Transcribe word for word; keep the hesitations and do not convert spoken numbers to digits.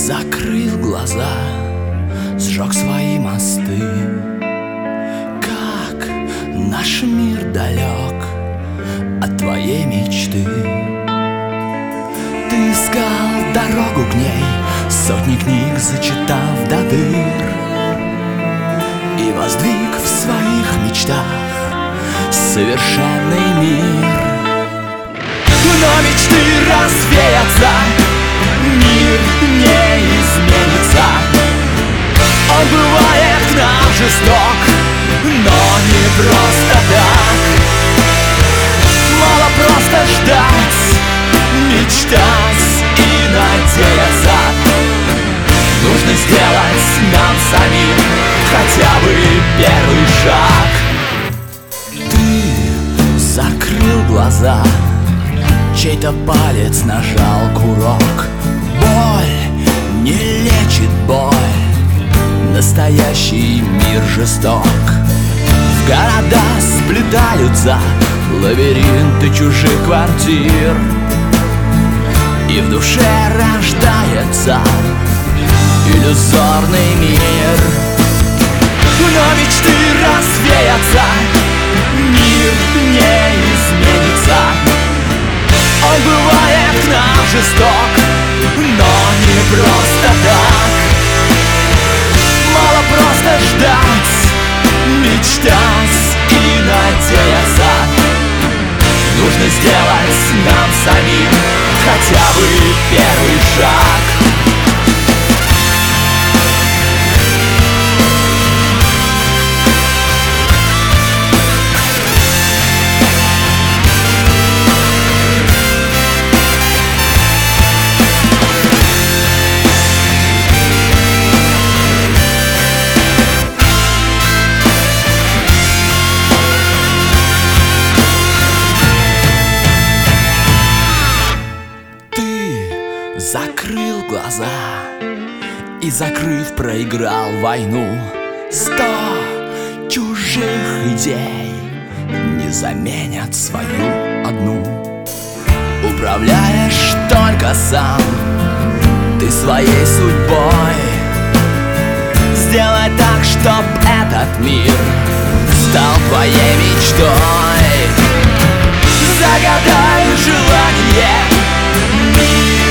Закрыл глаза, сжег свои мосты. Как наш мир далек от твоей мечты. Ты искал дорогу к ней, сотни книг зачитав до дыр, и воздвиг в своих мечтах совершенный мир. Но мечты развеются, мир не изменится. Он бывает к нам жесток, но не просто так. Мало просто ждать, мечтать и надеяться. Нужно сделать нам самим хотя бы первый шаг. Ты закрыл глаза, чей-то палец нажал курок. Боль не лечит боль, настоящий мир жесток. В города сплетаются лабиринты чужих квартир, и в душе рождается иллюзорный мир. Но мечты развеются, мир не изменится. Он бывает к нам жесток, но не просто так. Мало просто ждать, мечтать и надеяться. Нужно сделать нам самим хотя бы первый шаг. Закрыл глаза и, закрыв, проиграл войну. Сто чужих идей не заменят свою одну. Управляешь только сам ты своей судьбой. Сделай так, чтоб этот мир стал твоей мечтой. Загадай желание, мир